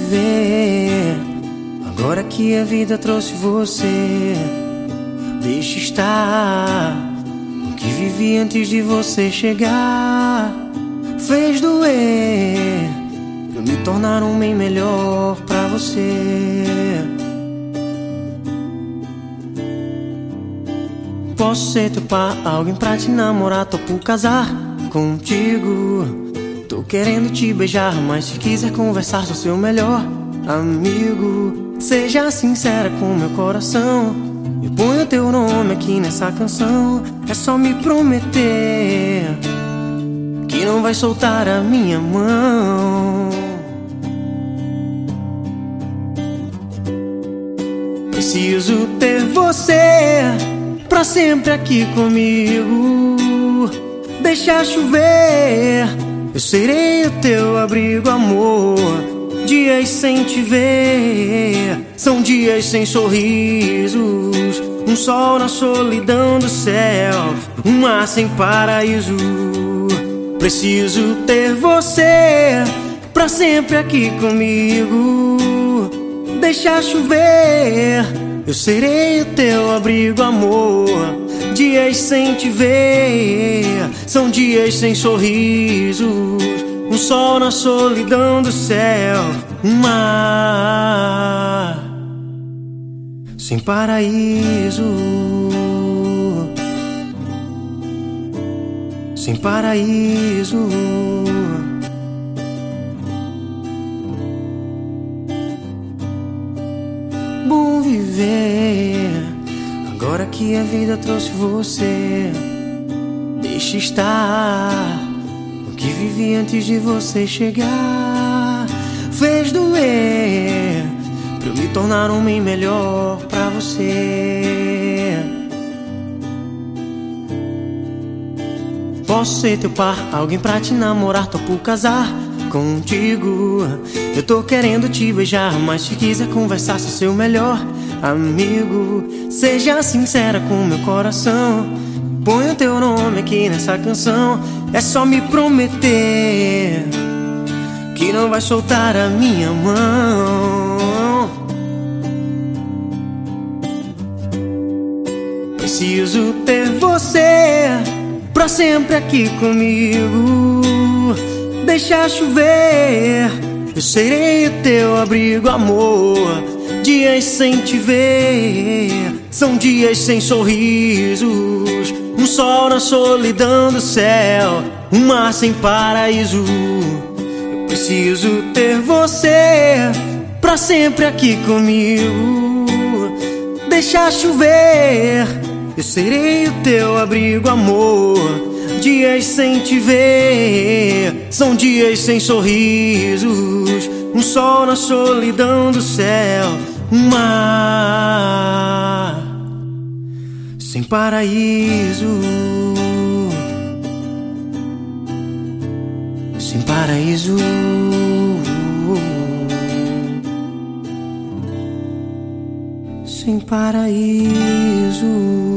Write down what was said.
viver. Agora que a vida trouxe você, deixa estar. O que vivi antes de você chegar fez doer, pra me tornar um bem melhor pra você. Posso ser teu par, alguém pra te namorar, topo casar contigo. Tô querendo te beijar, mas se quiser conversar, sou seu melhor amigo. Seja sincera com meu coração, eu ponho teu nome aqui nessa canção. É só me prometer que não vai soltar a minha mão. Preciso ter você pra sempre aqui comigo. Deixa chover, eu serei o teu abrigo, amor. Dias sem te ver são dias sem sorrisos. Um sol na solidão do céu, um mar sem paraíso. Preciso ter você pra sempre aqui comigo. Deixa chover, eu serei o teu abrigo, amor. Dias sem te ver são dias sem sorrisos. Um sol na solidão do céu, um mar sem paraíso. Sem paraíso. Bom viver, agora que a vida trouxe você, deixa estar. O que vivi antes de você chegar fez doer, pra eu me tornar um bem melhor pra você. Posso ser teu par, alguém pra te namorar, topo casar contigo. Eu tô querendo te beijar, mas se quiser conversar, sou seu melhor amigo. Seja sincera com meu coração, põe o teu nome aqui nessa canção. É só me prometer que não vai soltar a minha mão. Preciso ter você pra sempre aqui comigo. Deixa chover, eu serei o teu abrigo, amor. Dias sem te ver são dias sem sorrisos. Um sol na solidão do céu, um mar sem paraíso. Eu preciso ter você pra sempre aqui comigo. Deixa chover, eu serei o teu abrigo, amor. Dias sem te ver são dias sem sorrisos. Um sol na solidão do céu, um mar sem paraíso. Sem paraíso. Sem paraíso.